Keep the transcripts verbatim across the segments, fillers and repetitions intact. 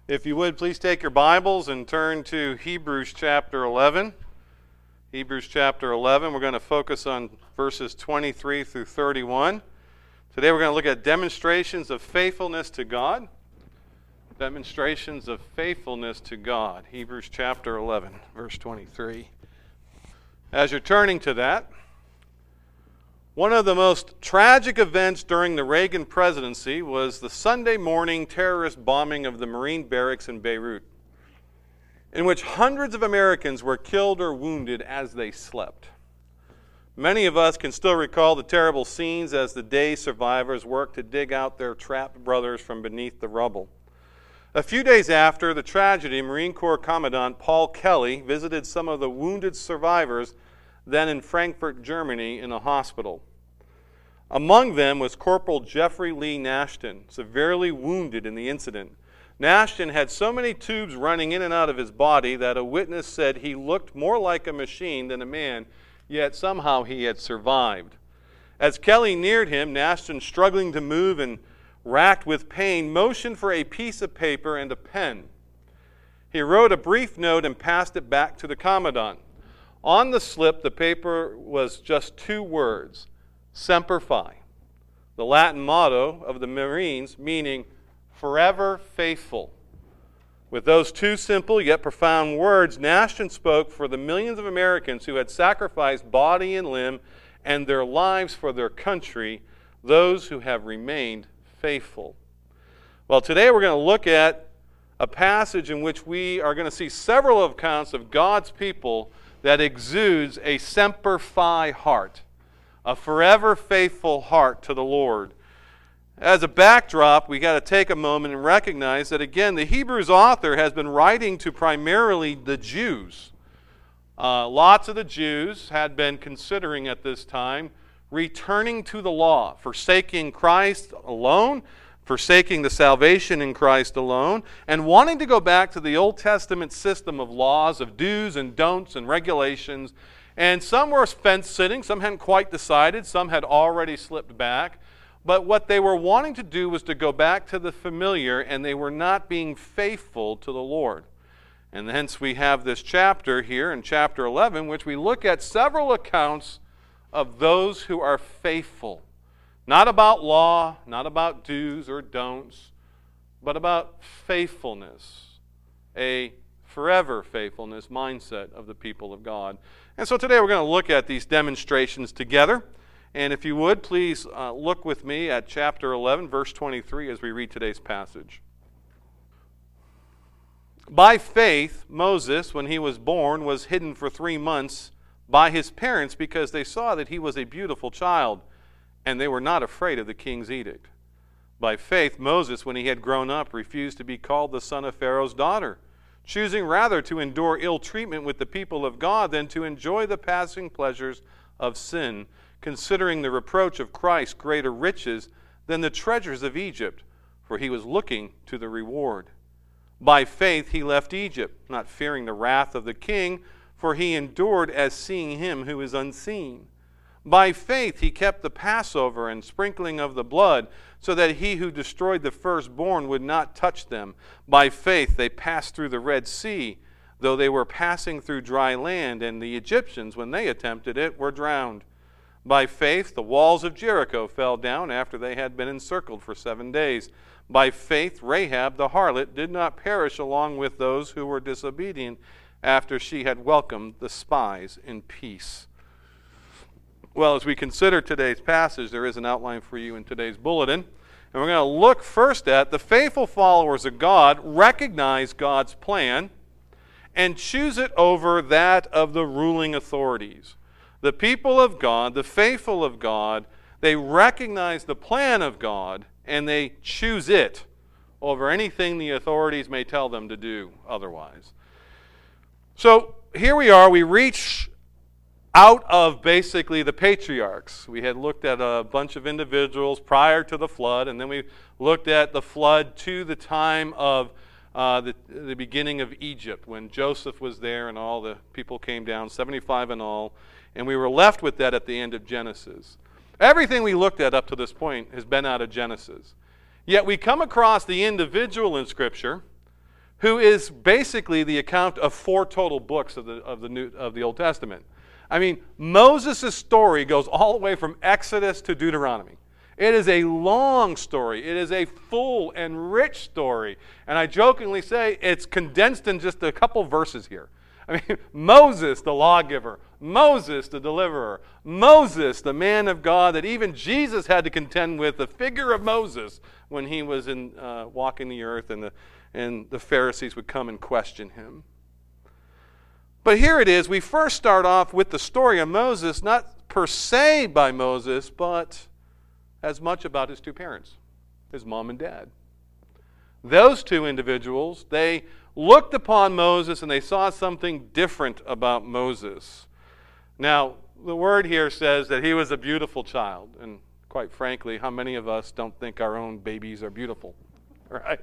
If you would, please take your Bibles and turn to Hebrews chapter eleven. Hebrews chapter eleven, we're going to focus on verses twenty-three through thirty-one. Today we're going to look at demonstrations of faithfulness to God. Demonstrations of faithfulness to God. Hebrews chapter eleven, verse twenty-three. As you're turning to that, one of the most tragic events during the Reagan presidency was the Sunday morning terrorist bombing of the Marine barracks in Beirut, in which hundreds of Americans were killed or wounded as they slept. Many of us can still recall the terrible scenes as the day survivors worked to dig out their trapped brothers from beneath the rubble. A few days after the tragedy, Marine Corps Commandant Paul Kelly visited some of the wounded survivors then in Frankfurt, Germany, in a hospital. Among them was Corporal Jeffrey Lee Nashton, severely wounded in the incident. Nashton had so many tubes running in and out of his body that a witness said he looked more like a machine than a man, yet somehow he had survived. As Kelly neared him, Nashton, struggling to move and racked with pain, motioned for a piece of paper and a pen. He wrote a brief note and passed it back to the commandant. On the slip, the paper was just two words, Semper Fi, the Latin motto of the Marines, meaning forever faithful. With those two simple yet profound words, Nashton spoke for the millions of Americans who had sacrificed body and limb and their lives for their country, those who have remained faithful. Well, today we're going to look at a passage in which we are going to see several accounts of God's people that exudes a Semper Fi heart, a forever faithful heart to the Lord. As a backdrop, we got to take a moment and recognize that, again, the Hebrews author has been writing to primarily the Jews. Uh, lots of the Jews had been considering at this time returning to the law, forsaking Christ alone, forsaking the salvation in Christ alone, and wanting to go back to the Old Testament system of laws, of do's and don'ts and regulations. And some were fence-sitting, some hadn't quite decided, some had already slipped back. But what they were wanting to do was to go back to the familiar, and they were not being faithful to the Lord. And hence we have this chapter here in chapter eleven, which we look at several accounts of those who are faithful. Not about law, not about do's or don'ts, but about faithfulness, a forever faithfulness mindset of the people of God. And so today we're going to look at these demonstrations together. And if you would, please uh, look with me at chapter eleven, verse twenty-three, as we read today's passage. By faith, Moses, when he was born, was hidden for three months by his parents because they saw that he was a beautiful child, and they were not afraid of the king's edict. By faith, Moses, when he had grown up, refused to be called the son of Pharaoh's daughter, choosing rather to endure ill treatment with the people of God than to enjoy the passing pleasures of sin, considering the reproach of Christ greater riches than the treasures of Egypt, for he was looking to the reward. By faith he left Egypt, not fearing the wrath of the king, for he endured as seeing him who is unseen. By faith he kept the Passover and sprinkling of the blood, so that he who destroyed the firstborn would not touch them. By faith they passed through the Red Sea, though they were passing through dry land, and the Egyptians, when they attempted it, were drowned. By faith the walls of Jericho fell down after they had been encircled for seven days. By faith Rahab the harlot did not perish along with those who were disobedient after she had welcomed the spies in peace. Well, as we consider today's passage, there is an outline for you in today's bulletin. And we're going to look first at the faithful followers of God recognize God's plan and choose it over that of the ruling authorities. The people of God, the faithful of God, they recognize the plan of God and they choose it over anything the authorities may tell them to do otherwise. So here we are, we reach out of basically the patriarchs. We had looked at a bunch of individuals prior to the flood, and then we looked at the flood to the time of uh, the, the beginning of Egypt, when Joseph was there and all the people came down, seventy-five in all, and we were left with that at the end of Genesis. Everything we looked at up to this point has been out of Genesis. Yet we come across the individual in Scripture who is basically the account of four total books of the, of the, New, of the Old Testament. I mean, Moses' story goes all the way from Exodus to Deuteronomy. It is a long story. It is a full and rich story. And I jokingly say it's condensed in just a couple verses here. I mean, Moses, the lawgiver. Moses, the deliverer. Moses, the man of God that even Jesus had to contend with, the figure of Moses, when he was in uh, walking the earth and the, and the Pharisees would come and question him. But here it is. We first start off with the story of Moses, not per se by Moses, but as much about his two parents, his mom and dad. Those two individuals, they looked upon Moses and they saw something different about Moses. Now, the word here says that he was a beautiful child. And quite frankly, how many of us don't think our own babies are beautiful? Right?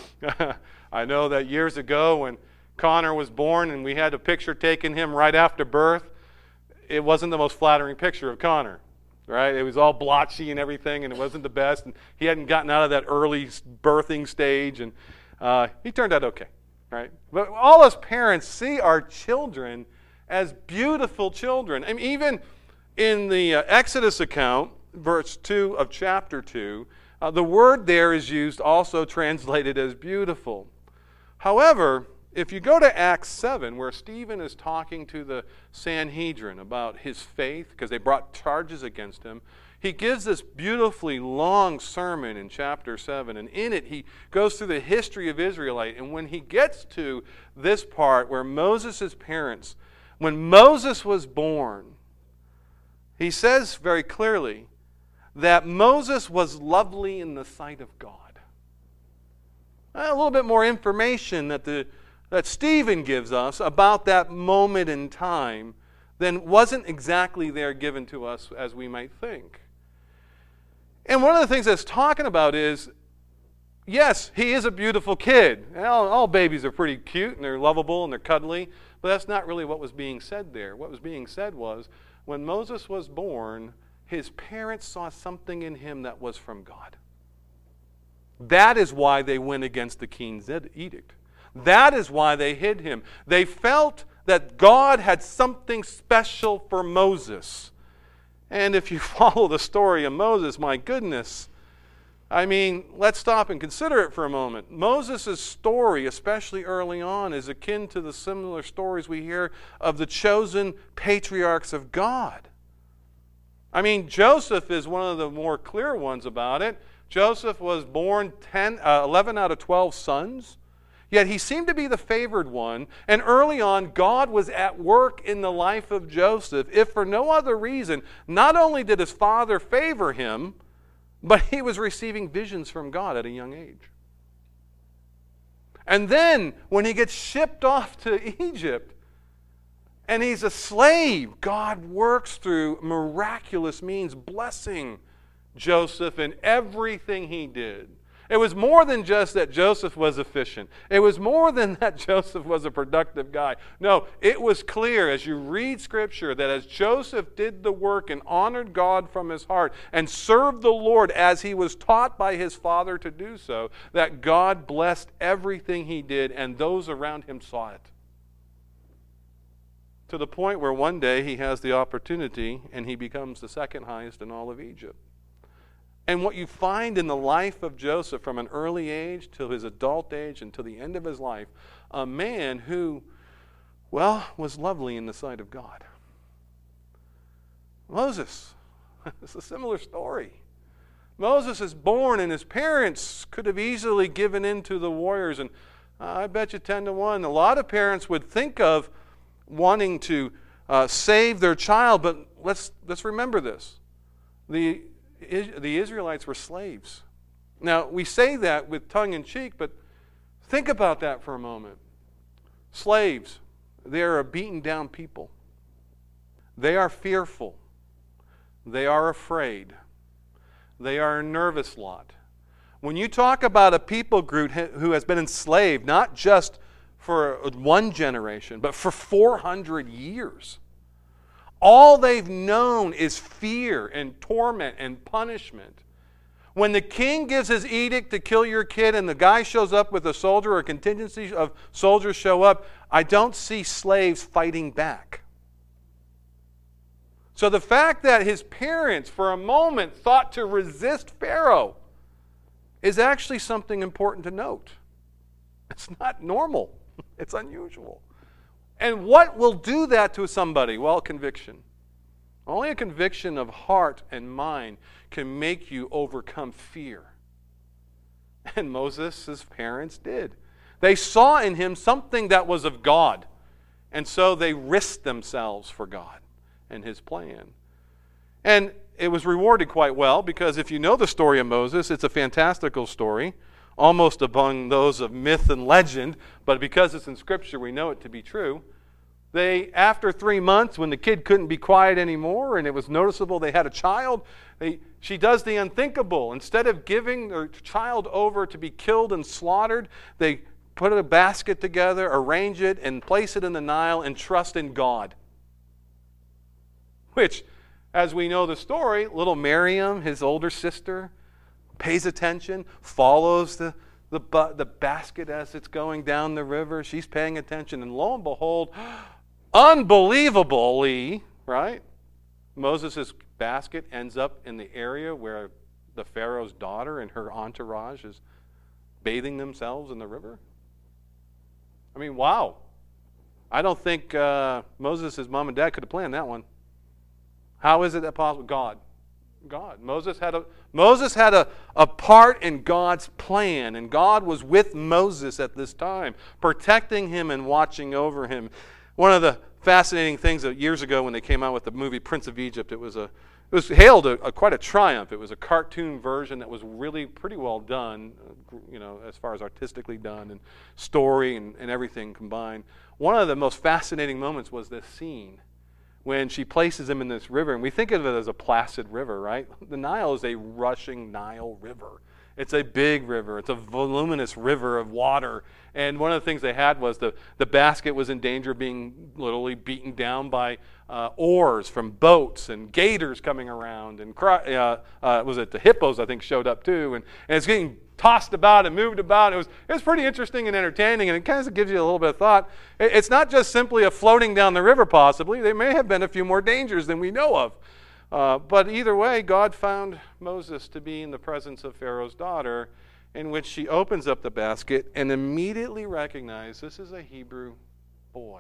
I know that years ago when Connor was born and we had a picture taken him right after birth, it wasn't the most flattering picture of Connor. Right? It was all blotchy and everything, and it wasn't the best. And he hadn't gotten out of that early birthing stage, and uh, he turned out okay. Right? But all us parents see our children as beautiful children. I mean, even in the uh, Exodus account, verse two of chapter two, uh, the word there is used also translated as beautiful. However, if you go to Acts seven, where Stephen is talking to the Sanhedrin about his faith, because they brought charges against him, he gives this beautifully long sermon in chapter seven, and in it he goes through the history of Israelite. And when he gets to this part where Moses' parents, when Moses was born, he says very clearly that Moses was lovely in the sight of God. A little bit more information that the that Stephen gives us about that moment in time then wasn't exactly there given to us as we might think. And one of the things that's talking about is, yes, he is a beautiful kid. All, all babies are pretty cute and they're lovable and they're cuddly, but that's not really what was being said there. What was being said was, when Moses was born, his parents saw something in him that was from God. That is why they went against the king's edict. That is why they hid him. They felt that God had something special for Moses. And if you follow the story of Moses, my goodness, I mean, let's stop and consider it for a moment. Moses' story, especially early on, is akin to the similar stories we hear of the chosen patriarchs of God. I mean, Joseph is one of the more clear ones about it. Joseph was born ten, uh, eleven out of twelve sons. Yet he seemed to be the favored one, and early on, God was at work in the life of Joseph, if for no other reason. Not only did his father favor him, but he was receiving visions from God at a young age. And then, when he gets shipped off to Egypt, and he's a slave, God works through miraculous means, blessing Joseph in everything he did. It was more than just that Joseph was efficient. It was more than that Joseph was a productive guy. No, it was clear as you read Scripture that as Joseph did the work and honored God from his heart and served the Lord as he was taught by his father to do so, that God blessed everything he did and those around him saw it. To the point where one day he has the opportunity and he becomes the second highest in all of Egypt. And what you find in the life of Joseph from an early age till his adult age and till the end of his life, a man who, well, was lovely in the sight of God. Moses, it's a similar story. Moses is born and his parents could have easily given in to the warriors. And I bet you ten to one, a lot of parents would think of wanting to uh, save their child, but let's, let's remember this. The The Israelites were slaves. Now, we say that with tongue in cheek, but think about that for a moment. Slaves, they are a beaten down people. They are fearful. They are afraid. They are a nervous lot. When you talk about a people group who has been enslaved, not just for one generation, but for four hundred years, all they've known is fear and torment and punishment. When the king gives his edict to kill your kid and the guy shows up with a soldier or a contingency of soldiers show up, I don't see slaves fighting back. So the fact that his parents for a moment thought to resist Pharaoh is actually something important to note. It's not normal. It's unusual. And what will do that to somebody? Well, conviction. Only a conviction of heart and mind can make you overcome fear. And Moses' parents did. They saw in him something that was of God. And so they risked themselves for God and his plan. And it was rewarded quite well, because if you know the story of Moses, it's a fantastical story, almost among those of myth and legend, but because it's in Scripture, we know it to be true. They, after three months, when the kid couldn't be quiet anymore, and it was noticeable they had a child, they, she does the unthinkable. Instead of giving their child over to be killed and slaughtered, they put a basket together, arrange it, and place it in the Nile and trust in God. Which, as we know the story, little Miriam, his older sister, pays attention, follows the, the, the basket as it's going down the river. She's paying attention, and lo and behold, unbelievably, right, Moses' basket ends up in the area where the Pharaoh's daughter and her entourage is bathing themselves in the river. I mean, wow. I don't think uh, Moses' mom and dad could have planned that one. How is it that possible? God. God. Moses had a Moses had a, a part in God's plan, and God was with Moses at this time, protecting him and watching over him. One of the fascinating things that years ago when they came out with the movie Prince of Egypt, it was a it was hailed a, a, quite a triumph. It was a cartoon version that was really pretty well done, you know, as far as artistically done and story and, and everything combined. One of the most fascinating moments was this scene when she places him in this river, and we think of it as a placid river, right? The Nile is a rushing Nile river. It's a big river. It's a voluminous river of water. And one of the things they had was the, the basket was in danger of being literally beaten down by uh, oars from boats and gators coming around. And uh, uh, was it the hippos, I think, showed up too. And, and it's getting tossed about and moved about. It was, it was pretty interesting and entertaining, and it kind of gives you a little bit of thought. It, it's not just simply a floating down the river, possibly. There may have been a few more dangers than we know of. Uh, but either way, God found Moses to be in the presence of Pharaoh's daughter, in which she opens up the basket and immediately recognized this is a Hebrew boy.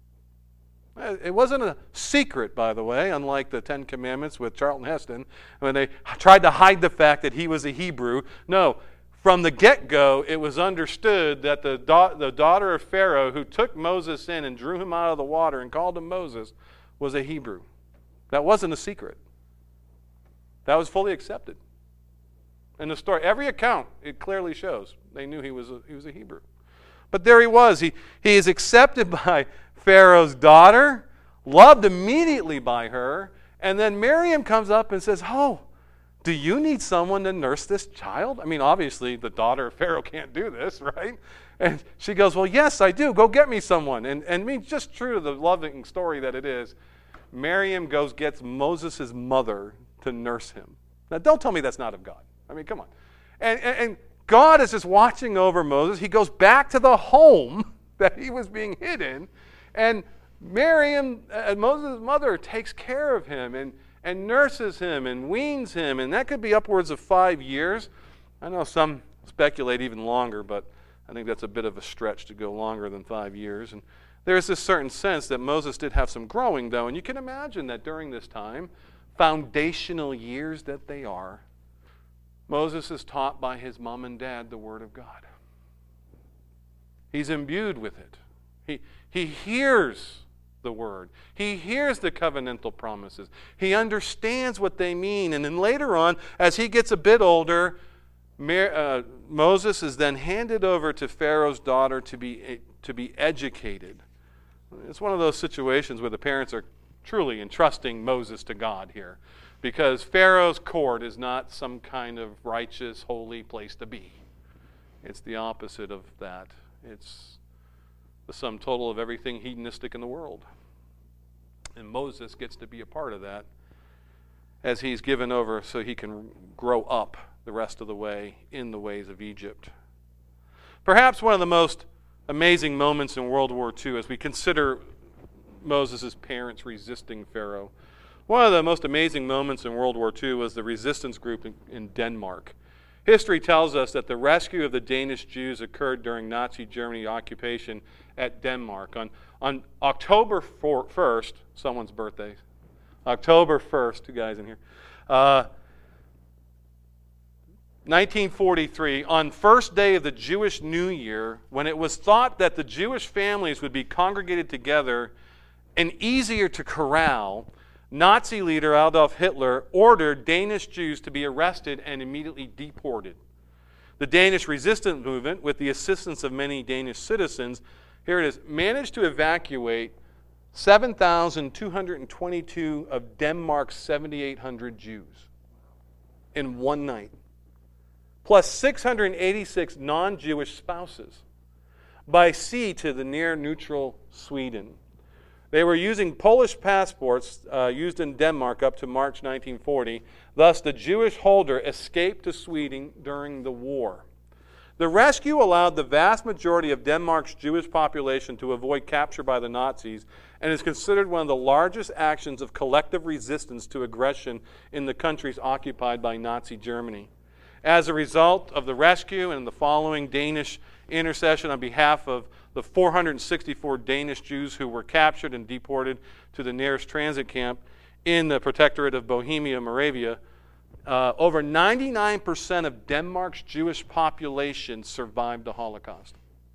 It wasn't a secret, by the way, unlike the Ten Commandments with Charlton Heston, when they tried to hide the fact that he was a Hebrew. No, from the get-go, it was understood that the, da- the daughter of Pharaoh who took Moses in and drew him out of the water and called him Moses was a Hebrew. That wasn't a secret. That was fully accepted. In the story, every account, it clearly shows they knew he was a, he was a Hebrew. But there he was. He, he is accepted by Pharaoh's daughter, loved immediately by her, and then Miriam comes up and says, oh, do you need someone to nurse this child? I mean, obviously, the daughter of Pharaoh can't do this, right? And she goes, well, yes, I do. Go get me someone. And, and I mean, just true to the loving story that it is, Miriam goes, gets Moses' mother to nurse him. Now, don't tell me that's not of God. I mean, come on. And, and, and God is just watching over Moses. He goes back to the home that he was being hid in, and Miriam, uh, Moses' mother, takes care of him and, and nurses him and weans him, and that could be upwards of five years. I know some speculate even longer, but I think that's a bit of a stretch to go longer than five years. And there's this certain sense that Moses did have some growing, though, and you can imagine that during this time, foundational years that they are, Moses is taught by his mom and dad the Word of God. He's imbued with it. He, he hears the Word. He hears the covenantal promises. He understands what they mean. And then later on, as he gets a bit older, Mer- uh, Moses is then handed over to Pharaoh's daughter to be, to be educated. It's one of those situations where the parents are truly entrusting Moses to God here, because Pharaoh's court is not some kind of righteous, holy place to be. It's the opposite of that. It's the sum total of everything hedonistic in the world. And Moses gets to be a part of that as he's given over so he can grow up the rest of the way in the ways of Egypt. Perhaps one of the most amazing moments in World War Two, as we consider Moses' parents resisting Pharaoh, one of the most amazing moments in World War Two was the resistance group in, in Denmark. History tells us that the rescue of the Danish Jews occurred during Nazi Germany occupation at Denmark. On, on October first, someone's birthday, October first, two guys in here, uh, nineteen forty-three, on first day of the Jewish New Year, when it was thought that the Jewish families would be congregated together and easier to corral, Nazi leader Adolf Hitler ordered Danish Jews to be arrested and immediately deported. The Danish resistance movement, with the assistance of many Danish citizens, here it is, managed to evacuate seven thousand two hundred twenty-two of Denmark's seven thousand eight hundred Jews in one night, plus six hundred eighty-six non-Jewish spouses, by sea to the near-neutral Sweden. They were using Polish passports uh, used in Denmark up to March nineteen forty. Thus, the Jewish holder escaped to Sweden during the war. The rescue allowed the vast majority of Denmark's Jewish population to avoid capture by the Nazis and is considered one of the largest actions of collective resistance to aggression in the countries occupied by Nazi Germany. As a result of the rescue and the following Danish intercession on behalf of the four hundred sixty-four Danish Jews who were captured and deported to the nearest transit camp in the Protectorate of Bohemia, Moravia, uh, over ninety-nine percent of Denmark's Jewish population survived the Holocaust.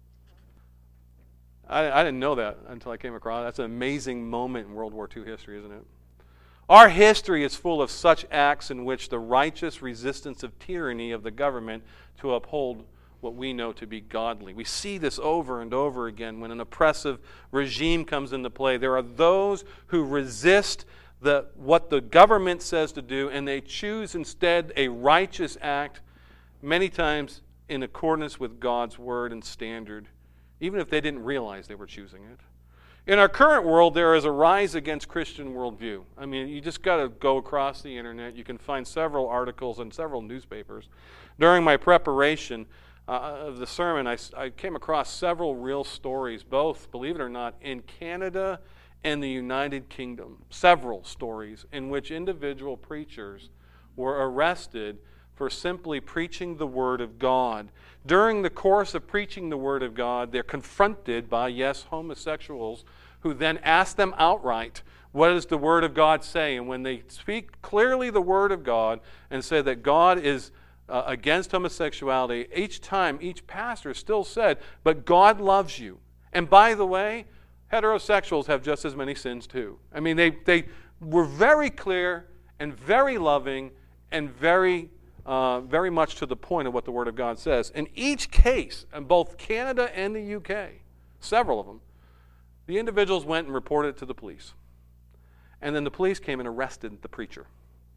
I, I didn't know that until I came across it. That's an amazing moment in World War Two history, isn't it? Our history is full of such acts in which the righteous resistance of tyranny of the government to uphold what we know to be godly. We see this over and over again when an oppressive regime comes into play. There are those who resist the, what the government says to do, and they choose instead a righteous act, many times in accordance with God's word and standard, even if they didn't realize they were choosing it. In our current world, there is a rise against Christian worldview. I mean, you just got to go across the internet. You can find several articles in several newspapers. During my preparation uh, of the sermon, I, I came across several real stories, both, believe it or not, in Canada and the United Kingdom. Several stories in which individual preachers were arrested for simply preaching the Word of God. During the course of preaching the Word of God, they're confronted by, yes, homosexuals, who then ask them outright, what does the Word of God say? And when they speak clearly the Word of God and say that God is uh, against homosexuality, each time, each pastor still said, but God loves you. And by the way, heterosexuals have just as many sins too. I mean, they, they were very clear and very loving and very Uh, very much to the point of what the Word of God says. In each case, in both Canada and the U K, several of them, the individuals went and reported it to the police. And then the police came and arrested the preacher.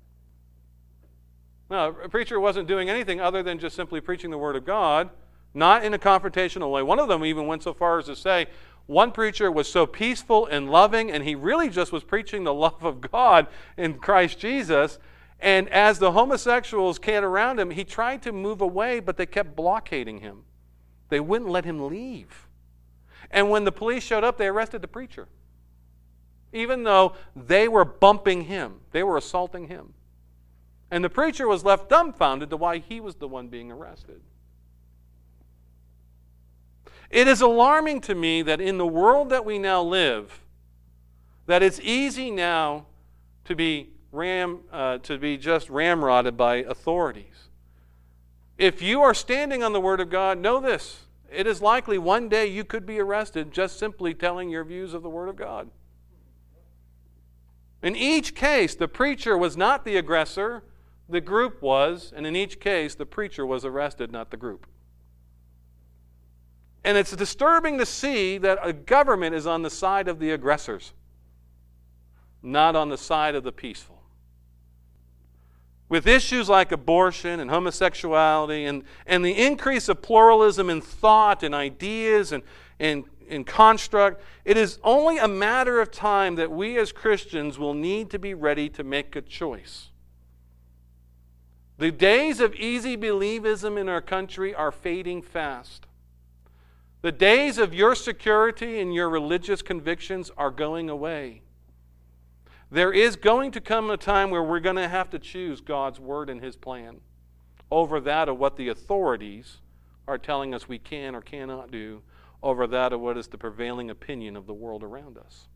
Now, a preacher wasn't doing anything other than just simply preaching the Word of God, not in a confrontational way. One of them even went so far as to say, one preacher was so peaceful and loving, and he really just was preaching the love of God in Christ Jesus. And as the homosexuals came around him, he tried to move away, but they kept blockading him. They wouldn't let him leave. And when the police showed up, they arrested the preacher. Even though they were bumping him, they were assaulting him. And the preacher was left dumbfounded to why he was the one being arrested. It is alarming to me that in the world that we now live, that it's easy now to be Ram, uh, to be just ramrodded by authorities. If you are standing on the Word of God, know this. It is likely one day you could be arrested just simply telling your views of the Word of God. In each case, the preacher was not the aggressor, the group was, and in each case, the preacher was arrested, not the group. And it's disturbing to see that a government is on the side of the aggressors, not on the side of the peaceful. With issues like abortion and homosexuality and, and the increase of pluralism in thought and ideas and, and, and construct, it is only a matter of time that we as Christians will need to be ready to make a choice. The days of easy believism in our country are fading fast. The days of your security and your religious convictions are going away. There is going to come a time where we're going to have to choose God's word and his plan over that of what the authorities are telling us we can or cannot do, over that of what is the prevailing opinion of the world around us.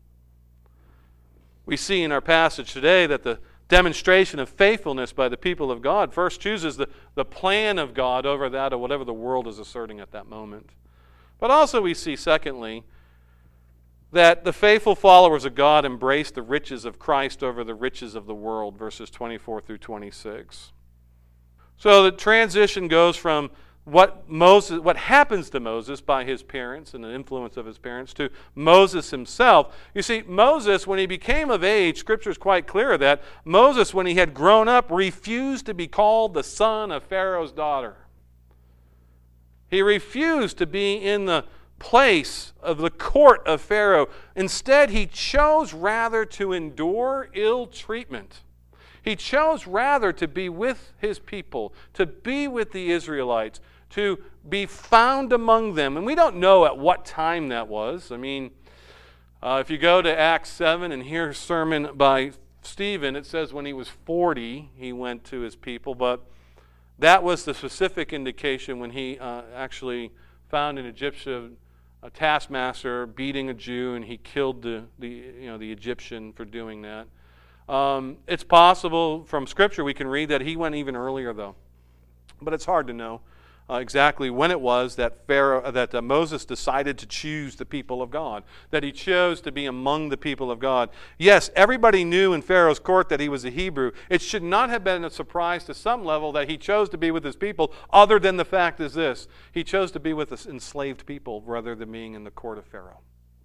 We see in our passage today that the demonstration of faithfulness by the people of God first chooses the, the plan of God over that of whatever the world is asserting at that moment. But also we see, secondly, that the faithful followers of God embrace the riches of Christ over the riches of the world, verses twenty-four through twenty-six. So the transition goes from what Moses, what happens to Moses by his parents and the influence of his parents, to Moses himself. You see, Moses, when he became of age, Scripture is quite clear that Moses, when he had grown up, refused to be called the son of Pharaoh's daughter. He refused to be in the place of the court of Pharaoh. Instead, he chose rather to endure ill treatment. He chose rather to be with his people, to be with the Israelites, to be found among them. And we don't know at what time that was. I mean, uh, if you go to Acts seven and hear a sermon by Stephen, it says when he was forty, he went to his people. But that was the specific indication when he uh, actually found an Egyptian a taskmaster beating a Jew, and he killed the, the, you know, the Egyptian for doing that. Um, it's possible from Scripture we can read that he went even earlier, though. But it's hard to know uh, exactly when it was that Pharaoh, that uh, Moses decided to choose the people of God, that he chose to be among the people of God. Yes, everybody knew in Pharaoh's court that he was a Hebrew. It should not have been a surprise to some level that he chose to be with his people, other than the fact is this: he chose to be with the enslaved people rather than being in the court of Pharaoh.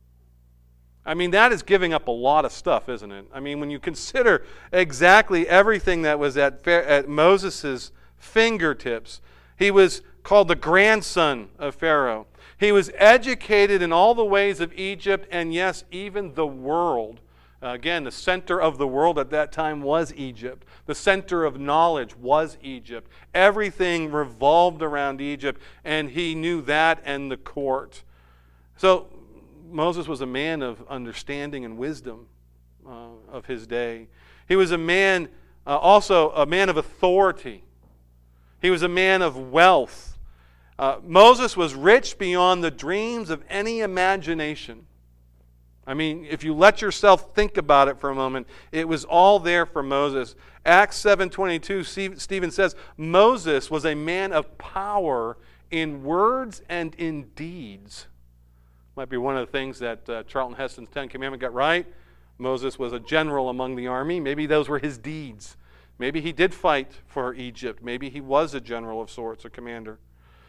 I mean, that is giving up a lot of stuff, isn't it? I mean, when you consider exactly everything that was at, at Moses' fingertips, he was called the grandson of Pharaoh. He was educated in all the ways of Egypt, and yes, even the world. Uh, again, the center of the world at that time was Egypt. The center of knowledge was Egypt. Everything revolved around Egypt, and he knew that and the court. So Moses was a man of understanding and wisdom uh, of his day. He was a man, uh, also a man of authority. He was a man of wealth. Uh, Moses was rich beyond the dreams of any imagination. I mean, if you let yourself think about it for a moment, it was all there for Moses. Acts seven twenty-two, Stephen says, Moses was a man of power in words and in deeds. Might be one of the things that uh, Charlton Heston's Ten Commandments got right. Moses was a general among the army. Maybe those were his deeds. Maybe he did fight for Egypt. Maybe he was a general of sorts, a commander.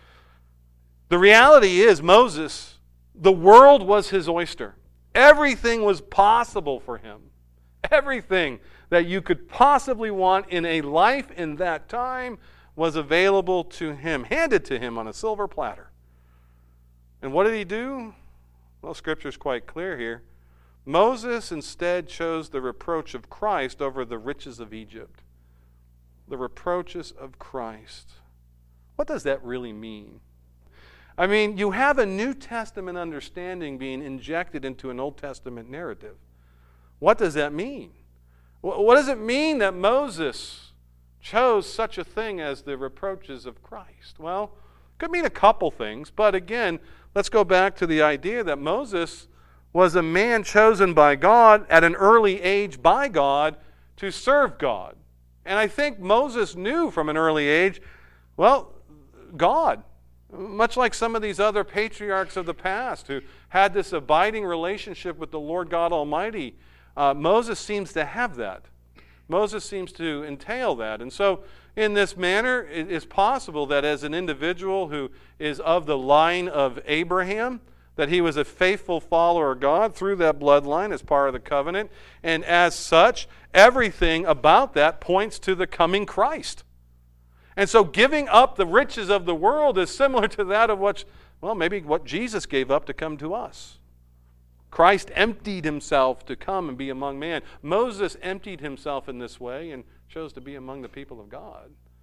The reality is, Moses, the world was his oyster. Everything was possible for him. Everything that you could possibly want in a life in that time was available to him, handed to him on a silver platter. And what did he do? Well, Scripture is quite clear here. Moses instead chose the reproach of Christ over the riches of Egypt. The reproaches of Christ. What does that really mean? I mean, you have a New Testament understanding being injected into an Old Testament narrative. What does that mean? What does it mean that Moses chose such a thing as the reproaches of Christ? Well, it could mean a couple things, but again, let's go back to the idea that Moses was a man chosen by God at an early age by God to serve God. And I think Moses knew from an early age, well, God, much like some of these other patriarchs of the past who had this abiding relationship with the Lord God Almighty, uh, Moses seems to have that. Moses seems to entail that. And so in this manner, it is possible that as an individual who is of the line of Abraham, that he was a faithful follower of God through that bloodline as part of the covenant. And as such, everything about that points to the coming Christ. And so giving up the riches of the world is similar to that of what, well, maybe what Jesus gave up to come to us. Christ emptied himself to come and be among man. Moses emptied himself in this way and chose to be among the people of God.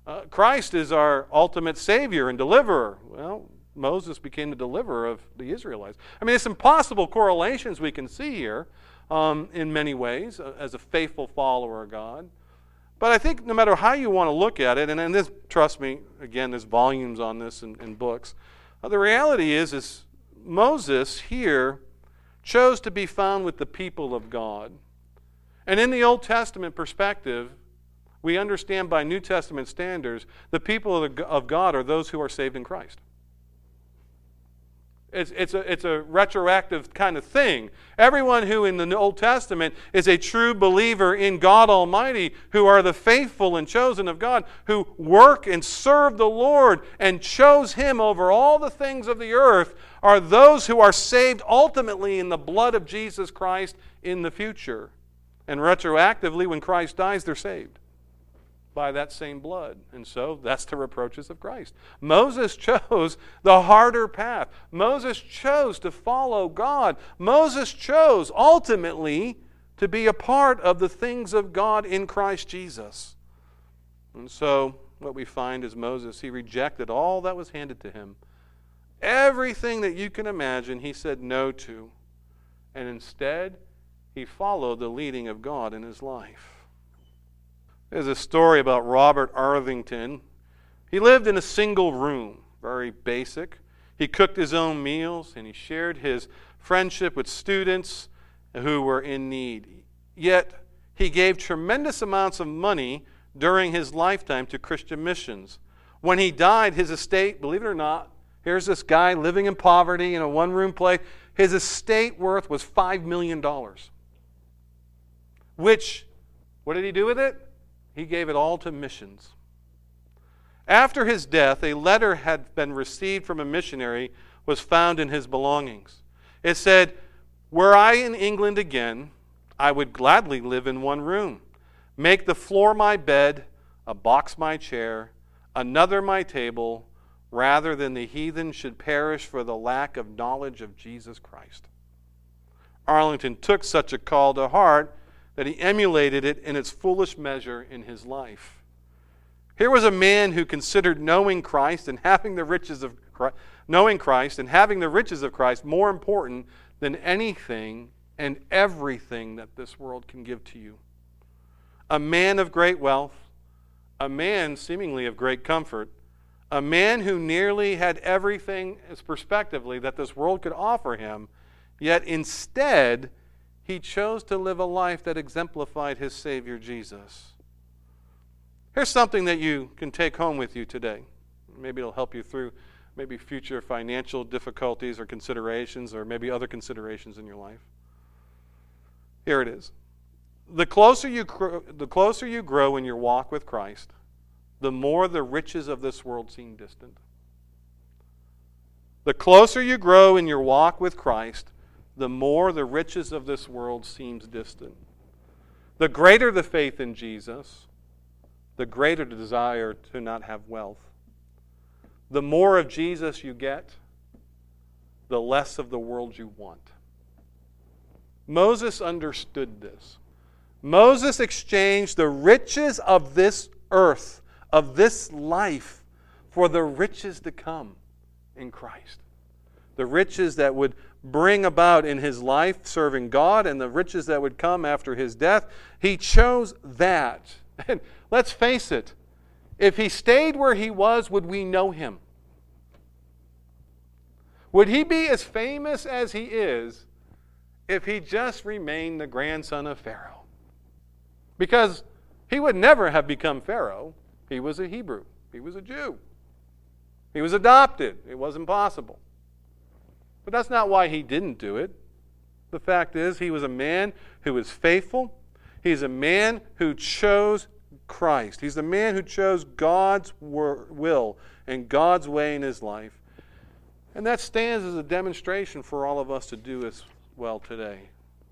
Uh, Christ is our ultimate Savior and deliverer. Well, Moses became the deliverer of the Israelites. I mean, it's impossible correlations we can see here um, in many ways uh, as a faithful follower of God. But I think no matter how you want to look at it, and, and this, trust me, again, there's volumes on this in, in books. Uh, the reality is, is Moses here chose to be found with the people of God. And in the Old Testament perspective, we understand by New Testament standards, the people of, the, of God are those who are saved in Christ. It's, it's, a, it's a retroactive kind of thing. Everyone who in the Old Testament is a true believer in God Almighty, who are the faithful and chosen of God, who work and serve the Lord and chose Him over all the things of the earth, are those who are saved ultimately in the blood of Jesus Christ in the future. And retroactively, when Christ dies, they're saved by that same blood. And so that's the reproaches of Christ. Moses chose the harder path. Moses chose to follow God. Moses chose ultimately to be a part of the things of God in Christ Jesus. And so what we find is Moses, he rejected all that was handed to him. Everything that you can imagine, he said no to. And instead, he followed the leading of God in his life. There's a story about Robert Arthington. He lived in a single room, very basic. He cooked his own meals, and he shared his friendship with students who were in need. Yet, he gave tremendous amounts of money during his lifetime to Christian missions. When he died, his estate, believe it or not, here's this guy living in poverty in a one-room place. His estate worth was five million dollars. Which, what did he do with it? He gave it all to missions. After his death, a letter had been received from a missionary was found in his belongings. It said, "Were I in England again, I would gladly live in one room. Make the floor my bed, a box my chair, another my table, rather than the heathen should perish for the lack of knowledge of Jesus Christ." Arlington took such a call to heart that he emulated it in its fullest measure in his life. Here was a man who considered knowing Christ and having the riches of Christ, knowing Christ and having the riches of Christ more important than anything and everything that this world can give to you. A man of great wealth, a man seemingly of great comfort, a man who nearly had everything as prospectively that this world could offer him, yet instead he chose to live a life that exemplified his Savior Jesus. Here's something that you can take home with you today. Maybe it'll help you through maybe future financial difficulties or considerations or maybe other considerations in your life. Here it is. The closer you grow, the closer you grow in your walk with Christ, the more the riches of this world seem distant. The closer you grow in your walk with Christ, the more the riches of this world seems distant. The greater the faith in Jesus, the greater the desire to not have wealth. The more of Jesus you get, the less of the world you want. Moses understood this. Moses exchanged the riches of this earth, of this life, for the riches to come in Christ. The riches that would bring about in his life serving God and the riches that would come after his death. He chose that. And let's face it, if he stayed where he was, would we know him? Would he be as famous as he is if he just remained the grandson of Pharaoh? Because he would never have become Pharaoh. He was a Hebrew. He was a Jew. He was adopted. It wasn't possible. But that's not why he didn't do it. The fact is, he was a man who was faithful. He's a man who chose Christ. He's the man who chose God's will and God's way in his life. And that stands as a demonstration for all of us to do as well today.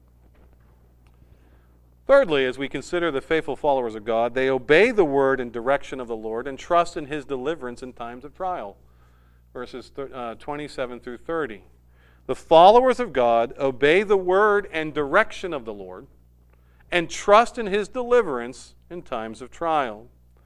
Thirdly, as we consider the faithful followers of God, they obey the word and direction of the Lord and trust in his deliverance in times of trial. Verses twenty-seven through thirty. The followers of God obey the word and direction of the Lord and trust in his deliverance in times of trial.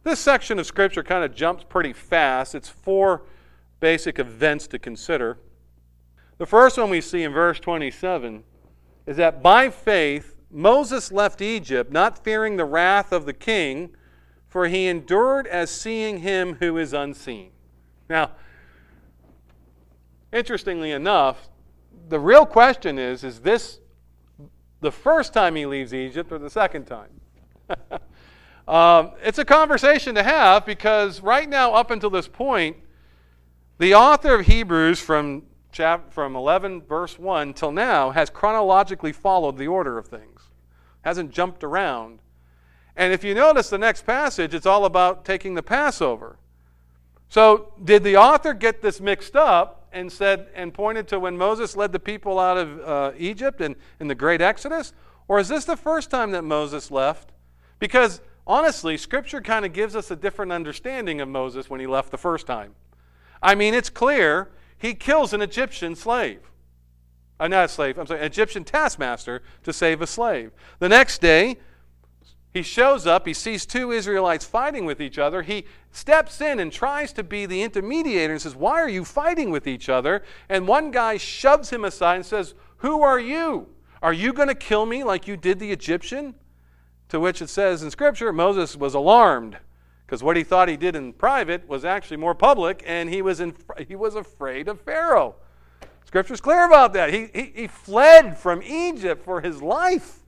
This section of Scripture kind of jumps pretty fast. It's four basic events to consider. The first one we see in verse twenty-seven is that by faith Moses left Egypt, not fearing the wrath of the king, for he endured as seeing him who is unseen. Now, interestingly enough, the real question is, is this the first time he leaves Egypt or the second time? um, it's a conversation to have, because right now, up until this point, the author of Hebrews from chap- from eleven verse one till now has chronologically followed the order of things. Hasn't jumped around. And if you notice the next passage, it's all about taking the Passover. So did the author get this mixed up and said and pointed to when Moses led the people out of uh, Egypt and in the great Exodus? Or is this the first time that Moses left? Because honestly, Scripture kind of gives us a different understanding of Moses when he left the first time. I mean, it's clear he kills an Egyptian slave. Uh, not a slave, I'm sorry, an Egyptian taskmaster to save a slave. The next day, he shows up, he sees two Israelites fighting with each other. He steps in and tries to be the intermediator and says, why are you fighting with each other? And one guy shoves him aside and says, who are you? Are you going to kill me like you did the Egyptian? To which it says in Scripture, Moses was alarmed, because what he thought he did in private was actually more public, and he was in, he was afraid of Pharaoh. Scripture's clear about that. He, he, he fled from Egypt for his life.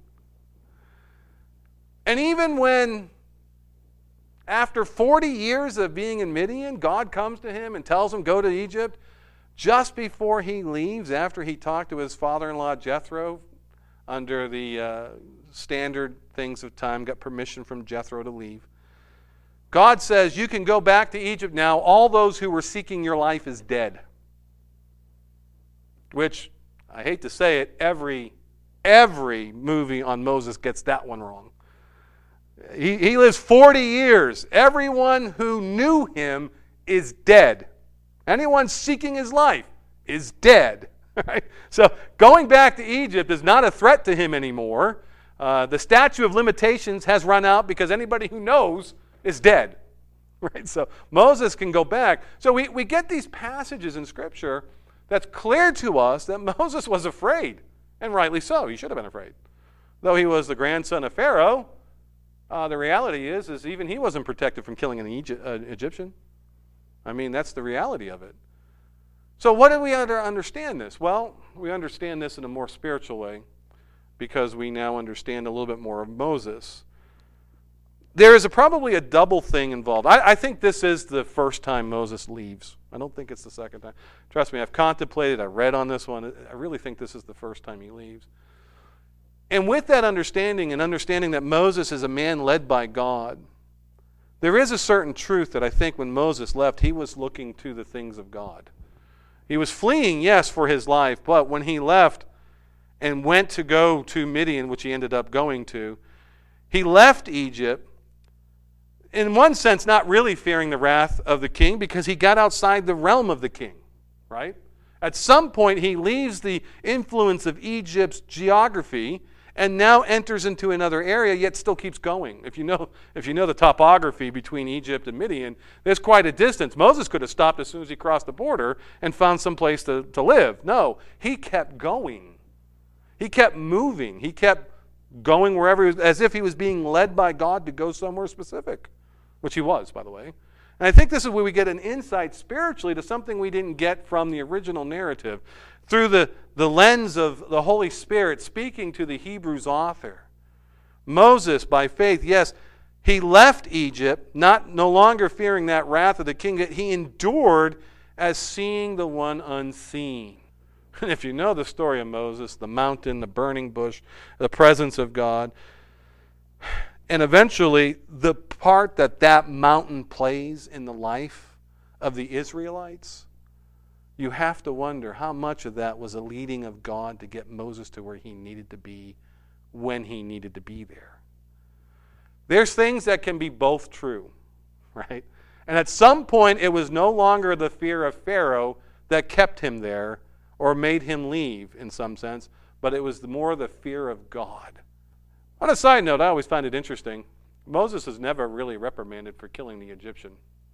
And even when, after forty years of being in Midian, God comes to him and tells him, go to Egypt, just before he leaves, after he talked to his father-in-law Jethro, under the uh, standard things of time, got permission from Jethro to leave, God says, you can go back to Egypt now. All those who were seeking your life is dead. Which, I hate to say it, every, every movie on Moses gets that one wrong. He, he lives forty years. Everyone who knew him is dead. Anyone seeking his life is dead. Right? So going back to Egypt is not a threat to him anymore. Uh, the statute of limitations has run out because anybody who knows is dead. Right? So Moses can go back. So we, we get these passages in Scripture that's clear to us that Moses was afraid, and rightly so. He should have been afraid. Though he was the grandson of Pharaoh, uh, the reality is, is even he wasn't protected from killing an Egypt, uh, Egyptian. I mean, that's the reality of it. So what do we under, understand this? Well, we understand this in a more spiritual way because we now understand a little bit more of Moses. There is a, probably a double thing involved. I, I think this is the first time Moses leaves. I don't think it's the second time. Trust me, I've contemplated, I read on this one. I really think this is the first time he leaves. And with that understanding and understanding that Moses is a man led by God, there is a certain truth that I think when Moses left, he was looking to the things of God. He was fleeing, yes, for his life, but when he left and went to go to Midian, which he ended up going to, he left Egypt, in one sense, not really fearing the wrath of the king because he got outside the realm of the king, right? At some point, he leaves the influence of Egypt's geography and now enters into another area, yet still keeps going. If you know, if you know the topography between Egypt and Midian, there's quite a distance. Moses could have stopped as soon as he crossed the border and found some place to, to live. No, he kept going. He kept moving. He kept going wherever he was, as if he was being led by God to go somewhere specific, which he was, by the way. And I think this is where we get an insight spiritually to something we didn't get from the original narrative. Through the, the lens of the Holy Spirit speaking to the Hebrews author. Moses, by faith, yes, he left Egypt, not no longer fearing that wrath of the king, that he endured as seeing the one unseen. And if you know the story of Moses, the mountain, the burning bush, the presence of God, and eventually the part that that mountain plays in the life of the Israelites, you have to wonder how much of that was a leading of God to get Moses to where he needed to be when he needed to be there. There's things that can be both true, right? And at some point, it was no longer the fear of Pharaoh that kept him there or made him leave in some sense, but it was more the fear of God. On a side note, I always find it interesting Moses is never really reprimanded for killing the Egyptian.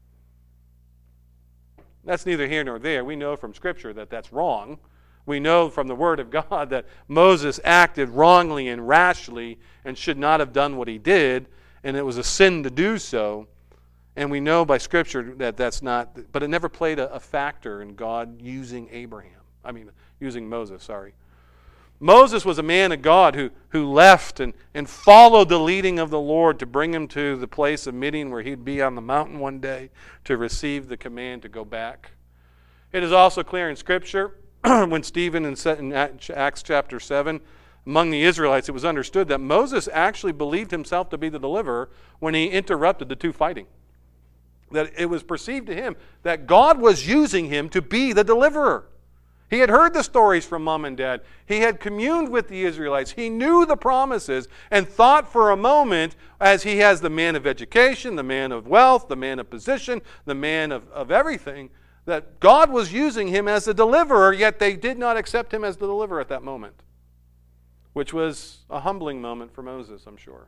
That's neither here nor there. We know from Scripture that that's wrong. We know from the Word of God that Moses acted wrongly and rashly and should not have done what he did, and it was a sin to do so. And we know by Scripture that that's not, but it never played a, a factor in God using Abraham. I mean, using Moses, sorry. Moses was a man of God who, who left and, and followed the leading of the Lord to bring him to the place of Midian where he'd be on the mountain one day to receive the command to go back. It is also clear in Scripture when Stephen in Acts chapter seven, among the Israelites, it was understood that Moses actually believed himself to be the deliverer when he interrupted the two fighting. That it was perceived to him that God was using him to be the deliverer. He had heard the stories from mom and dad. He had communed with the Israelites. He knew the promises and thought for a moment, as he has the man of education, the man of wealth, the man of position, the man of, of everything, that God was using him as a deliverer, yet they did not accept him as the deliverer at that moment, which was a humbling moment for Moses, I'm sure.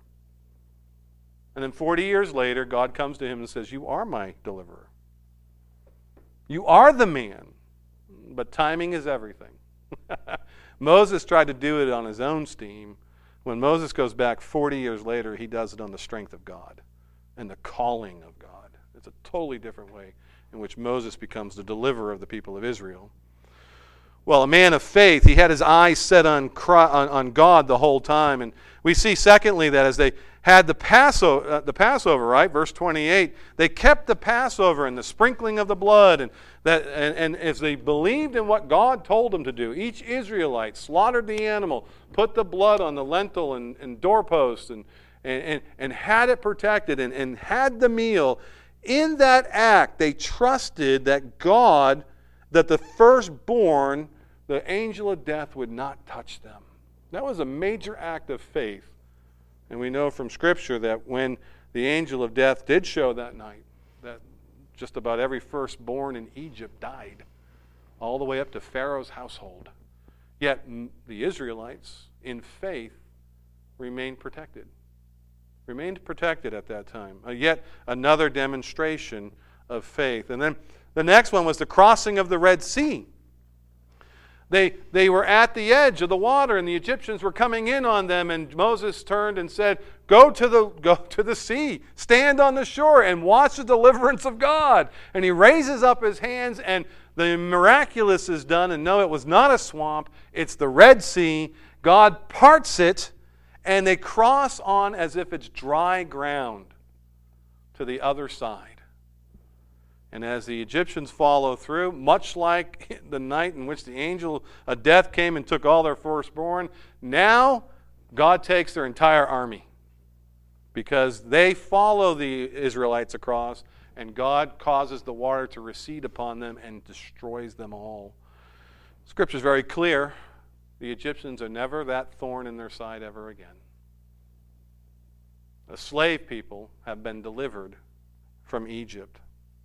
And then forty years later, God comes to him and says, "You are my deliverer. You are the man." But timing is everything. Moses tried to do it on his own steam. When Moses goes back forty years later, he does it on the strength of God and the calling of God. It's a totally different way in which Moses becomes the deliverer of the people of Israel. Well, a man of faith, he had his eyes set on, on, on God the whole time. And we see, secondly, that as they had the Passover, uh, the Passover, right, verse twenty-eight, they kept the Passover and the sprinkling of the blood, and that, and, and as they believed in what God told them to do, each Israelite slaughtered the animal, put the blood on the lintel and, and doorpost, and, and, and, and had it protected, and, and had the meal. In that act, they trusted that God, that the firstborn, the angel of death, would not touch them. That was a major act of faith. And we know from Scripture that when the angel of death did show that night, that just about every firstborn in Egypt died, all the way up to Pharaoh's household. Yet the Israelites, in faith, remained protected. Remained protected at that time. Uh, yet another demonstration of faith. And then the next one was the crossing of the Red Sea. They, they were at the edge of the water, and the Egyptians were coming in on them, and Moses turned and said, go to the, go to the sea, stand on the shore, and watch the deliverance of God. And he raises up his hands, and the miraculous is done, and no, it was not a swamp, it's the Red Sea. God parts it, and they cross on as if it's dry ground to the other side. And as the Egyptians follow through, much like the night in which the angel of death came and took all their firstborn, now God takes their entire army because they follow the Israelites across, and God causes the water to recede upon them and destroys them all. Scripture is very clear. The Egyptians are never that thorn in their side ever again. The slave people have been delivered from Egypt.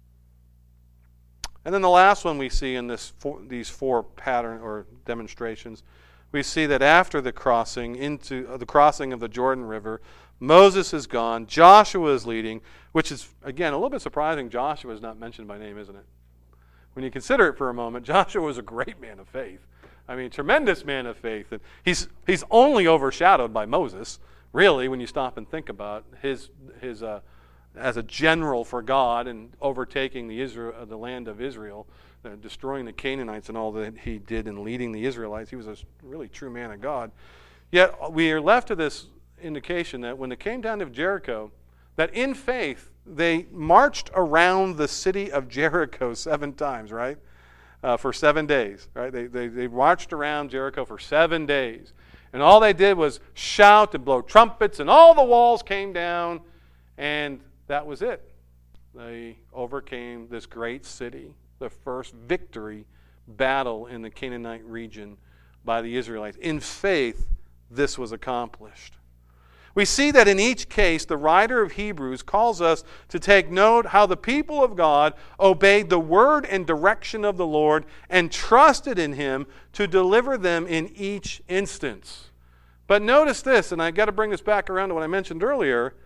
And then the last one we see in this four, these four pattern or demonstrations, we see that after the crossing into uh, the crossing of the Jordan River, Moses is gone, Joshua is leading, which is again a little bit surprising. Joshua is not mentioned by name, isn't it? When you consider it for a moment, Joshua was a great man of faith. I mean, tremendous man of faith, and he's he's only overshadowed by Moses, really, when you stop and think about his his. Uh, as a general for God and overtaking the Israel, uh, the land of Israel, uh, destroying the Canaanites and all that he did in leading the Israelites. He was a really true man of God. Yet we are left to this indication that when they came down to Jericho, that in faith they marched around the city of Jericho seven times, right? Uh, for seven days, right? They, they, they marched around Jericho for seven days. And all they did was shout and blow trumpets, and all the walls came down, and that was it. They overcame this great city, the first victory battle in the Canaanite region by the Israelites. In faith, this was accomplished. We see that in each case, the writer of Hebrews calls us to take note how the people of God obeyed the word and direction of the Lord and trusted in Him to deliver them in each instance. But notice this, and I've got to bring this back around to what I mentioned earlier.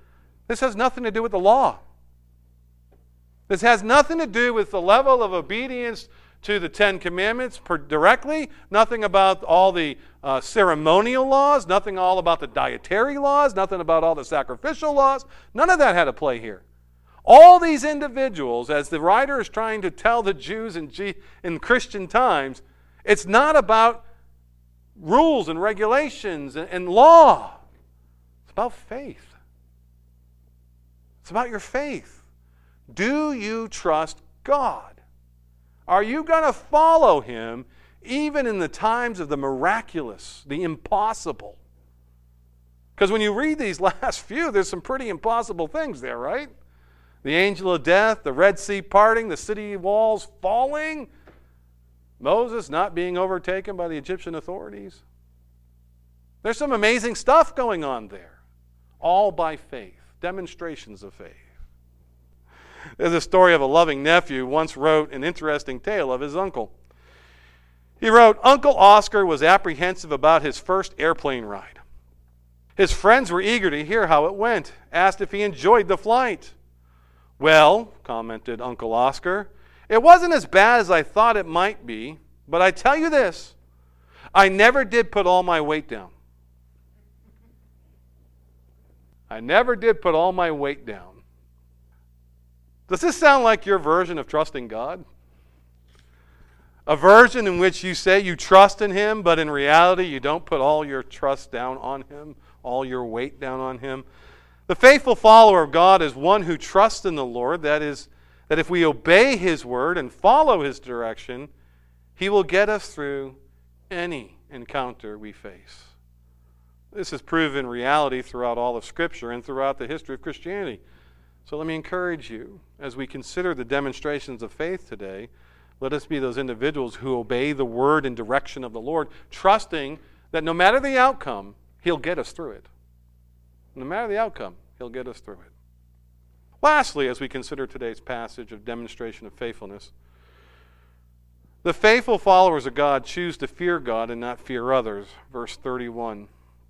This has nothing to do with the law. This has nothing to do with the level of obedience to the Ten Commandments per directly, nothing about all the uh, ceremonial laws, nothing all about the dietary laws, nothing about all the sacrificial laws. None of that had a play here. All these individuals, as the writer is trying to tell the Jews in, G- in Christian times, it's not about rules and regulations and, and law. It's about faith. It's about your faith. Do you trust God? Are you going to follow Him even in the times of the miraculous, the impossible? Because when you read these last few, there's some pretty impossible things there, right? The angel of death, the Red Sea parting, the city walls falling, Moses not being overtaken by the Egyptian authorities. There's some amazing stuff going on there, all by faith, demonstrations of faith. There's a story of a loving nephew who once wrote an interesting tale of his uncle. He wrote, Uncle Oscar was apprehensive about his first airplane ride. His friends were eager to hear how it went, asked if he enjoyed the flight. Well, commented Uncle Oscar, it wasn't as bad as I thought it might be, but I tell you this, I never did put all my weight down. I never did put all my weight down. Does this sound like your version of trusting God? A version in which you say you trust in Him, but in reality you don't put all your trust down on Him, all your weight down on Him? The faithful follower of God is one who trusts in the Lord. That is, that if we obey His word and follow His direction, He will get us through any encounter we face. This is proven reality throughout all of Scripture and throughout the history of Christianity. So let me encourage you, as we consider the demonstrations of faith today, let us be those individuals who obey the word and direction of the Lord, trusting that no matter the outcome, He'll get us through it. No matter the outcome, He'll get us through it. Lastly, as we consider today's passage of demonstration of faithfulness, the faithful followers of God choose to fear God and not fear others. Verse thirty-one.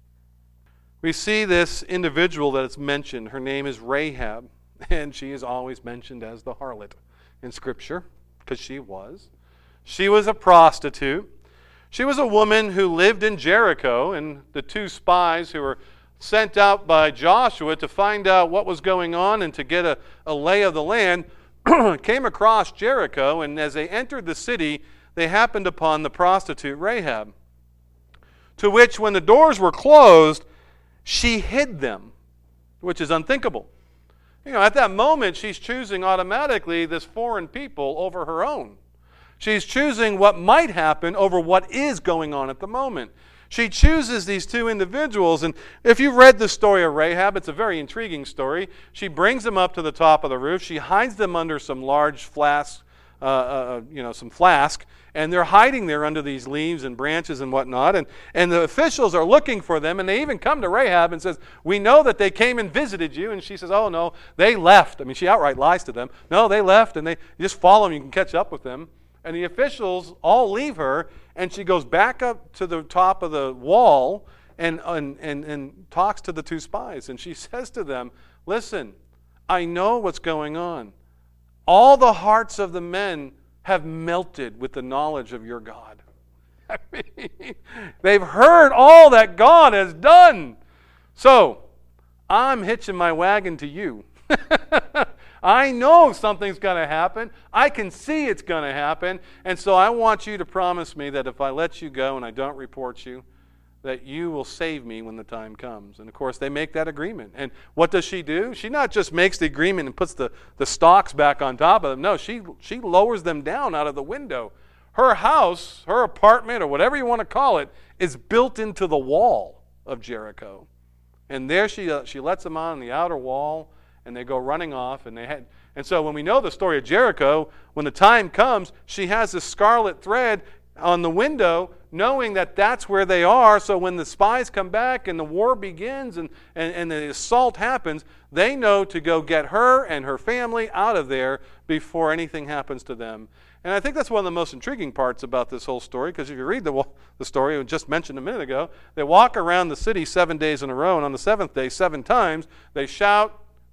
We see this individual that is mentioned. Her name is Rahab. And she is always mentioned as the harlot in Scripture, because she was. She was a prostitute. She was a woman who lived in Jericho, and the two spies who were sent out by Joshua to find out what was going on and to get a, a lay of the land came across Jericho, and as they entered the city, they happened upon the prostitute Rahab, to which, when the doors were closed, she hid them, which is unthinkable. You know, at that moment, she's choosing automatically this foreign people over her own. She's choosing what might happen over what is going on at the moment. She chooses these two individuals, and if you've read the story of Rahab, it's a very intriguing story. She brings them up to the top of the roof. She hides them under some large flask, uh, uh, you know, some flask, and they're hiding there under these leaves and branches and whatnot. And, and the officials are looking for them, and they even come to Rahab and says, we know that they came and visited you. And she says, oh, no, they left. I mean, she outright lies to them. No, they left, and they you just follow them. You can catch up with them. And the officials all leave her, and she goes back up to the top of the wall and, and, and, and talks to the two spies. And she says to them, listen, I know what's going on. All the hearts of the men have melted with the knowledge of your God. I mean, they've heard all that God has done. So, I'm hitching my wagon to you. I know something's going to happen. I can see it's going to happen. And so I want you to promise me that if I let you go and I don't report you, that you will save me when the time comes. And of course, they make that agreement. And what does she do? She not just makes the agreement and puts the, the stalks back on top of them. No, she, she lowers them down out of the window. Her house, her apartment, or whatever you want to call it, is built into the wall of Jericho. And there she, uh, she lets them on the outer wall, and they go running off. And they had, and so when we know the story of Jericho, when the time comes, she has this scarlet thread on the window, knowing that that's where they are. So when the spies come back and the war begins and, and, and the assault happens, they know to go get her and her family out of there before anything happens to them. And I think that's one of the most intriguing parts about this whole story, because if you read the, the story we just mentioned a minute ago, they walk around the city seven days in a row, and on the seventh day, seven times, they shout,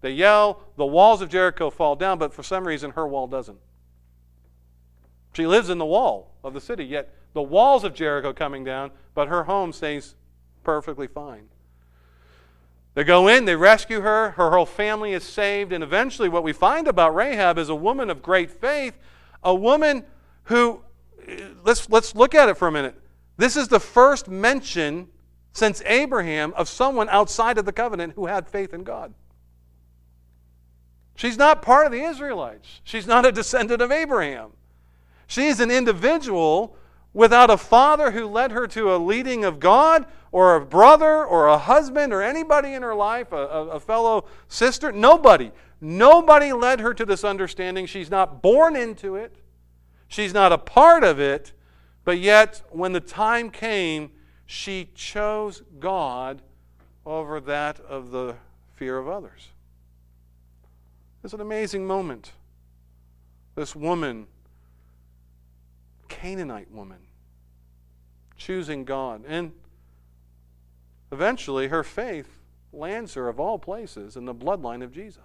They yell, the walls of Jericho fall down, but for some reason her wall doesn't. She lives in the wall of the city, yet the walls of Jericho coming down, but her home stays perfectly fine. They go in, they rescue her, her whole family is saved, and eventually what we find about Rahab is a woman of great faith, a woman who, let's, let's look at it for a minute. This is the first mention since Abraham of someone outside of the covenant who had faith in God. She's not part of the Israelites. She's not a descendant of Abraham. She's an individual without a father who led her to a leading of God, or a brother, or a husband, or anybody in her life, a, a, a fellow sister. Nobody. Nobody led her to this understanding. She's not born into it. She's not a part of it. But yet, when the time came, she chose God over that of the fear of others. It's an amazing moment. This woman, Canaanite woman, choosing God. And eventually her faith lands her, of all places, in the bloodline of Jesus.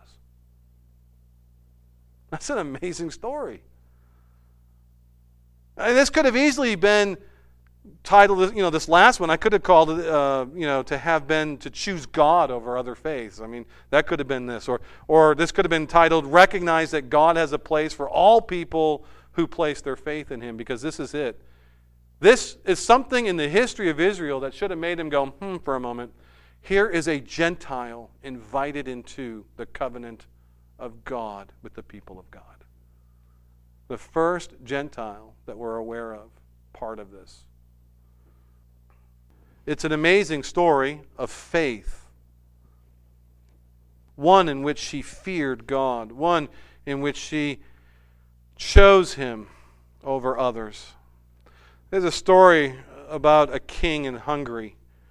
That's an amazing story. And this could have easily been titled, you know, this last one, I could have called it, uh, you know, to have been to choose God over other faiths. I mean, that could have been this. Or, or this could have been titled, recognize that God has a place for all people who place their faith in Him, because this is it. This is something in the history of Israel that should have made him go, hmm, for a moment. Here is a Gentile invited into the covenant of God with the people of God. The first Gentile that we're aware of, part of this. It's an amazing story of faith. One in which she feared God. One in which she chose Him over others. There's a story about a king in Hungary.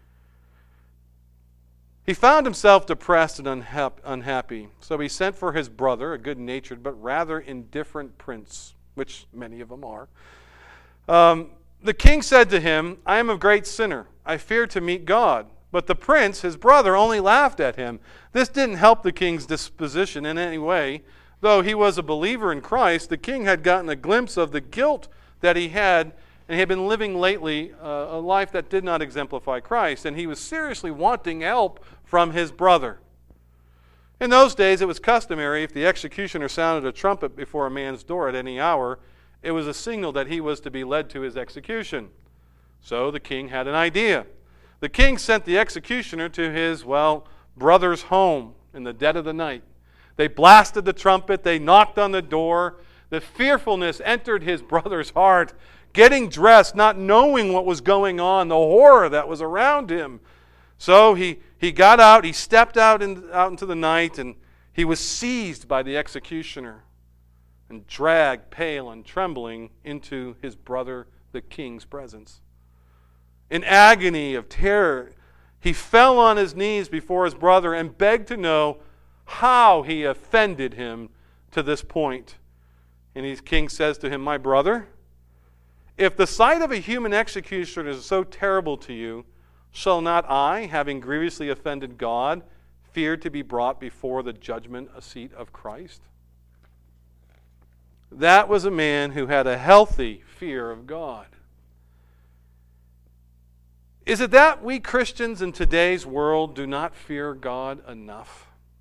He found himself depressed and unhap- unhappy, so he sent for his brother, a good-natured but rather indifferent prince, which many of them are. Um, the king said to him, I am a great sinner. I fear to meet God. But the prince, his brother, only laughed at him. This didn't help the king's disposition in any way. Though he was a believer in Christ, the king had gotten a glimpse of the guilt that he had, and he had been living lately uh, a life that did not exemplify Christ, and he was seriously wanting help from his brother. In those days, it was customary, if the executioner sounded a trumpet before a man's door at any hour, it was a signal that he was to be led to his execution. So the king had an idea. The king sent the executioner to his, well, brother's home in the dead of the night. They blasted the trumpet, they knocked on the door. The fearfulness entered his brother's heart, getting dressed, not knowing what was going on, the horror that was around him. So he, he got out, he stepped out, in, out into the night, and he was seized by the executioner and dragged, pale and trembling, into his brother the king's presence. In agony of terror, he fell on his knees before his brother and begged to know how he offended him to this point. And the king says to him, my brother, if the sight of a human executioner is so terrible to you, shall not I, having grievously offended God, fear to be brought before the judgment seat of Christ? That was a man who had a healthy fear of God. Is it that we Christians in today's world do not fear God enough?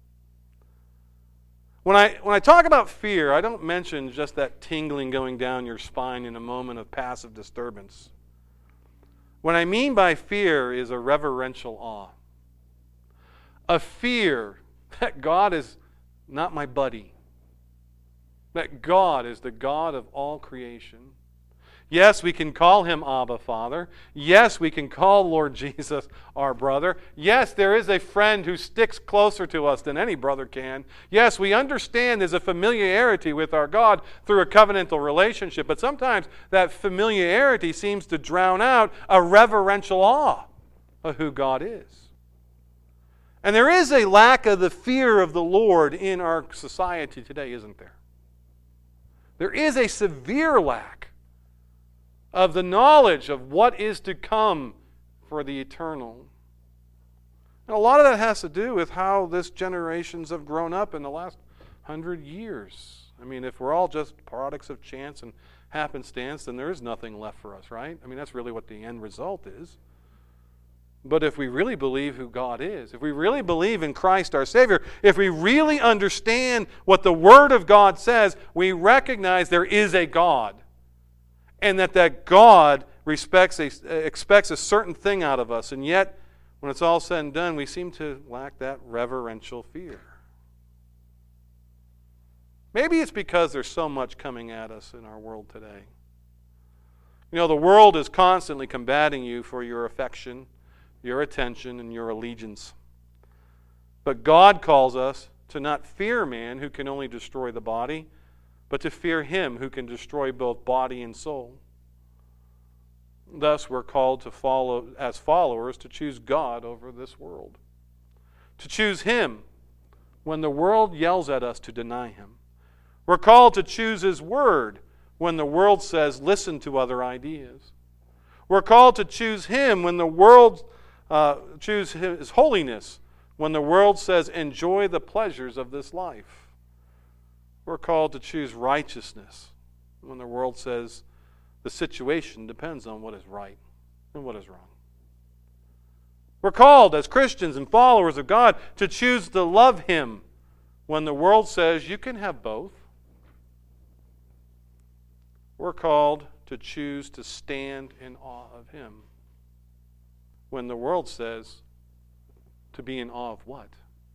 When I, when I talk about fear, I don't mention just that tingling going down your spine in a moment of passive disturbance. What I mean by fear is a reverential awe. A fear that God is not my buddy. That God is the God of all creation. Yes, we can call Him Abba, Father. Yes, we can call Lord Jesus our brother. Yes, there is a friend who sticks closer to us than any brother can. Yes, we understand there's a familiarity with our God through a covenantal relationship, but sometimes that familiarity seems to drown out a reverential awe of who God is. And there is a lack of the fear of the Lord in our society today, isn't there? There is a severe lack of the knowledge of what is to come for the eternal. And a lot of that has to do with how this generations have grown up in the last hundred years. I mean, if we're all just products of chance and happenstance, then there is nothing left for us, right? I mean, that's really what the end result is. But if we really believe who God is, if we really believe in Christ our Savior, if we really understand what the Word of God says, we recognize there is a God. And that that God respects a, expects a certain thing out of us. And yet, when it's all said and done, we seem to lack that reverential fear. Maybe it's because there's so much coming at us in our world today. You know, the world is constantly combating you for your affection, your attention, and your allegiance. But God calls us to not fear man who can only destroy the body, but to fear him who can destroy both body and soul. Thus, we're called to follow, as followers, to choose God over this world. To choose him when the world yells at us to deny him. We're called to choose his word when the world says, listen to other ideas. We're called to choose him when the world uh, choose his holiness, when the world says, enjoy the pleasures of this life. We're called to choose righteousness when the world says the situation depends on what is right and what is wrong. We're called as Christians and followers of God to choose to love him when the world says you can have both. We're called to choose to stand in awe of him when the world says to be in awe of what?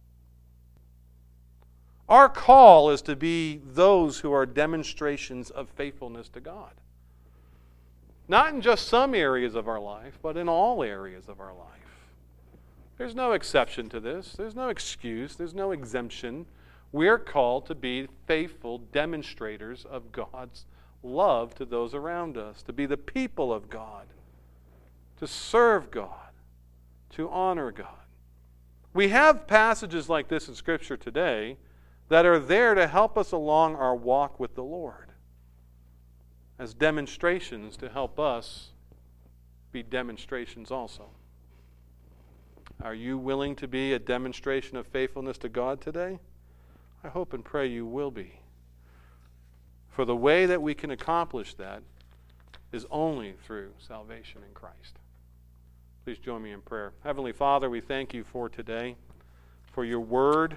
Our call is to be those who are demonstrations of faithfulness to God. Not in just some areas of our life, but in all areas of our life. There's no exception to this. There's no excuse. There's no exemption. We're called to be faithful demonstrators of God's love to those around us, to be the people of God, to serve God, to honor God. We have passages like this in Scripture today that are there to help us along our walk with the Lord as demonstrations to help us be demonstrations also. Are you willing to be a demonstration of faithfulness to God today? I hope and pray you will be. For the way that we can accomplish that is only through salvation in Christ. Please join me in prayer. Heavenly Father, we thank you for today, for your word,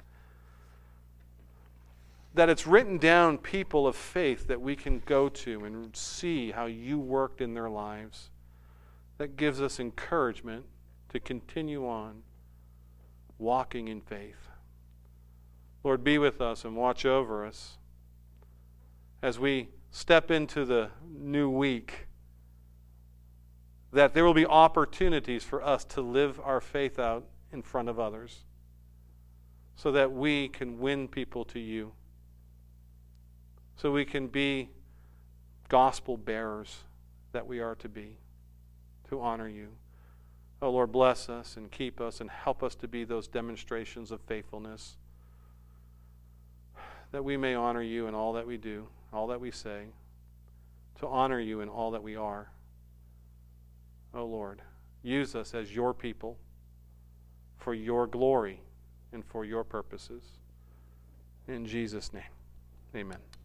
that it's written down people of faith that we can go to and see how you worked in their lives. That gives us encouragement to continue on walking in faith. Lord, be with us and watch over us as we step into the new week, that there will be opportunities for us to live our faith out in front of others so that we can win people to you, so we can be gospel bearers that we are to be, to honor you. Oh Lord, bless us and keep us and help us to be those demonstrations of faithfulness, that we may honor you in all that we do, all that we say, to honor you in all that we are. Oh Lord, use us as your people for your glory and for your purposes. In Jesus' name, amen.